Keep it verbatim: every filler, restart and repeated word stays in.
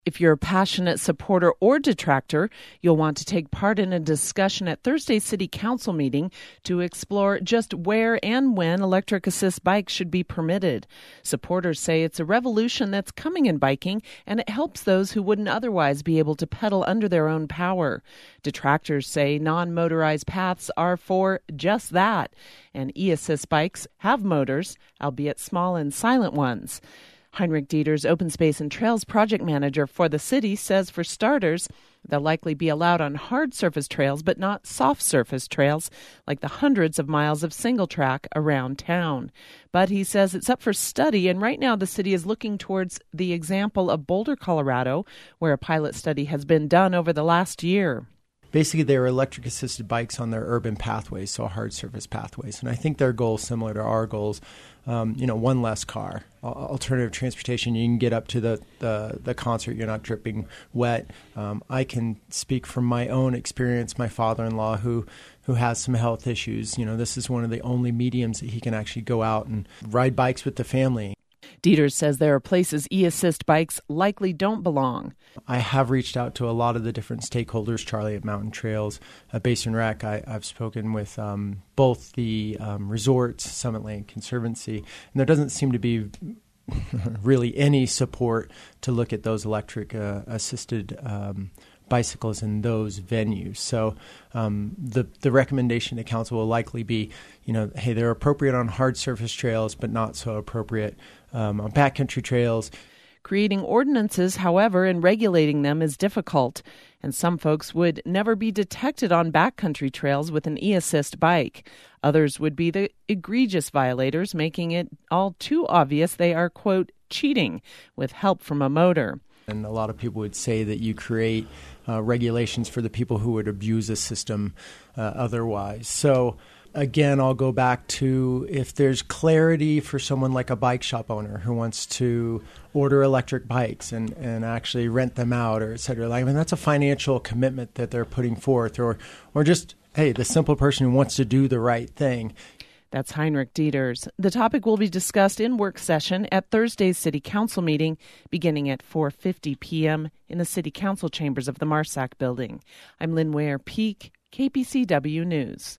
If you're a passionate supporter or detractor, you'll want to take part in a discussion at Thursday's City Council meeting to explore just where and when electric assist bikes should be permitted. Supporters say it's a revolution that's coming in biking, and it helps those who wouldn't otherwise be able to pedal under their own power. Detractors say non-motorized paths are for just that, and e-assist bikes have motors, albeit small and silent ones. Heinrich Dieters, Open Space and Trails project manager for the city, says for starters, they'll likely be allowed on hard surface trails, but not soft surface trails like the hundreds of miles of single track around town. But he says it's up for study, and right now the city is looking towards the example of Boulder, Colorado, where a pilot study has been done over the last year. Basically, they were electric-assisted bikes on their urban pathways, so hard surface pathways. And I think their goal is similar to our goals. Um, you know, one less car, alternative transportation. You can get up to the, the, the concert. You're not dripping wet. Um, I can speak from my own experience. My father-in-law, who who has some health issues, you know, this is one of the only mediums that he can actually go out and ride bikes with the family. Dieters says there are places e-assist bikes likely don't belong. I have reached out to a lot of the different stakeholders, Charlie at Mountain Trails, at Basin Rec. I, I've spoken with um, both the um, resorts, Summit Lake Conservancy, and there doesn't seem to be really any support to look at those electric uh, assisted um, bicycles in those venues. So um, the the recommendation to council will likely be, you know, hey, they're appropriate on hard surface trails, but not so appropriate um, on backcountry trails. Creating ordinances, however, and regulating them is difficult, and some folks would never be detected on backcountry trails with an e-assist bike. Others would be the egregious violators, making it all too obvious they are, quote, cheating with help from a motor. And a lot of people would say that you create uh, regulations for the people who would abuse a system uh, otherwise. So again, I'll go back to if there's clarity for someone like a bike shop owner who wants to order electric bikes and, and actually rent them out, or et cetera. Like, I mean, that's a financial commitment that they're putting forth, or or just, hey, the simple person who wants to do the right thing. That's Heinrich Dieters. The topic will be discussed in work session at Thursday's City Council meeting beginning at four fifty p.m. in the City Council chambers of the Marsack Building. I'm Lynn Ware Peak, K P C W News.